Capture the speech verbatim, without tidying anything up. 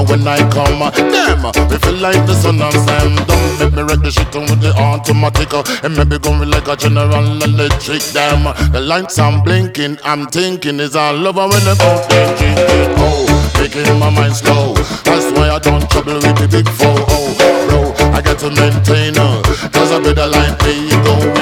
when I come. Damn, me feel like the sun of Sam. Don't make me wreck the shit with the automatic. And maybe going like a General Electric. Damn, the lights I'm blinking, I'm thinking is all over when the fountain drinking. Oh, making my mind slow. That's why I don't trouble with the big four. Oh, bro, I got to maintain her. Cause I better like me, you go.